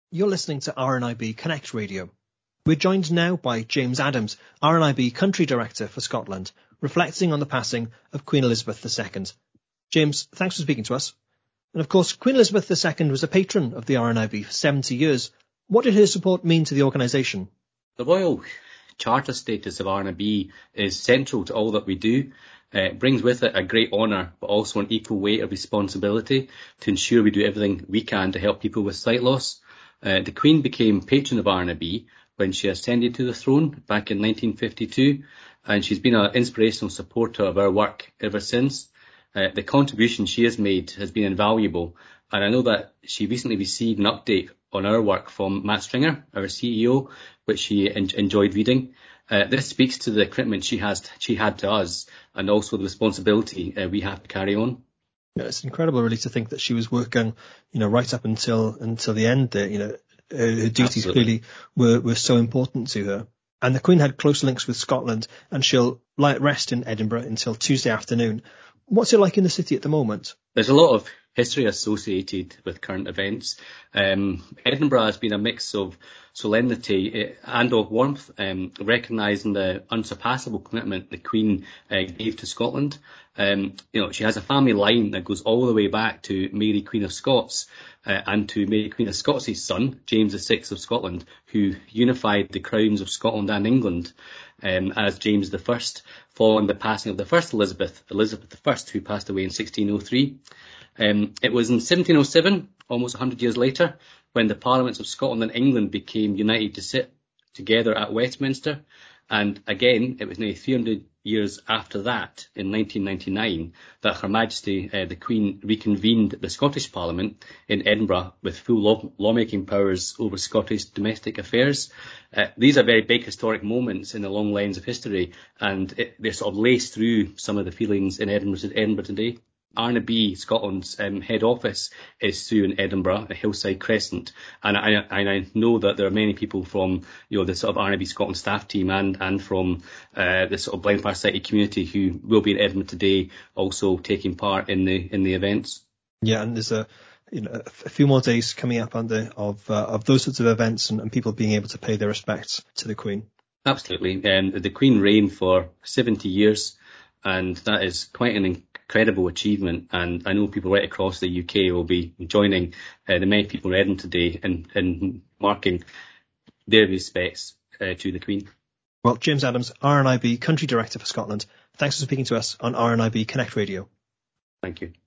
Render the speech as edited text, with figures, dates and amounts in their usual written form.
You're listening to RNIB Connect Radio. We're joined now by James Adams, RNIB Country Director for Scotland, reflecting on the passing of Queen Elizabeth II. James, thanks for speaking to us. And of course, Queen Elizabeth II was a patron of the RNIB for 70 years. What did her support mean to the organisation? The Royal Charter status of RNIB is central to all that we do. It brings with it a great honour, but also an equal weight of responsibility to ensure we do everything we can to help people with sight loss. The Queen became patron of RNIB when she ascended to the throne back in 1952, and she's been an inspirational supporter of our work ever since. The contribution she has made has been invaluable, and I know that she recently received an update on our work from Matt Stringer, our CEO, which she enjoyed reading. This speaks to the commitment she had to us, and also the responsibility we have to carry on. Yeah, it's incredible, really, to think that she was working, right up until the end there. Her duties Absolutely. clearly were so important to her. And the Queen had close links with Scotland, and she'll lie at rest in Edinburgh until Tuesday afternoon. What's it like in the city at the moment? There's a lot of history associated with current events. Edinburgh has been a mix of solemnity and of warmth, recognising the unsurpassable commitment the Queen gave to Scotland. She has a family line that goes all the way back to Mary Queen of Scots and to Mary Queen of Scots' son, James VI of Scotland, who unified the crowns of Scotland and England as James I, following the passing of the first Elizabeth I, who passed away in 1603. It was in 1707, almost 100 years later, when the Parliaments of Scotland and England became united to sit together at Westminster. And again, it was nearly 300 years after that, in 1999, that Her Majesty the Queen reconvened the Scottish Parliament in Edinburgh with full lawmaking powers over Scottish domestic affairs. These are very big historic moments in the long lines of history, and they're sort of laced through some of the feelings in Edinburgh today. RNIB Scotland's head office is through in Edinburgh, Hillside Crescent, and I know that there are many people from the sort of RNIB Scotland staff team and from the sort of blind farsighted community who will be in Edinburgh today, also taking part in the events. Yeah, and there's a few more days coming up, aren't there, of those sorts of events and people being able to pay their respects to the Queen. Absolutely, the Queen reigned for 70 years, and that is quite an incredible achievement, and I know people right across the UK will be joining the many people in Edinburgh today in marking their respects to the Queen. Well, James Adams, RNIB Country Director for Scotland, thanks for speaking to us on RNIB Connect Radio. Thank you.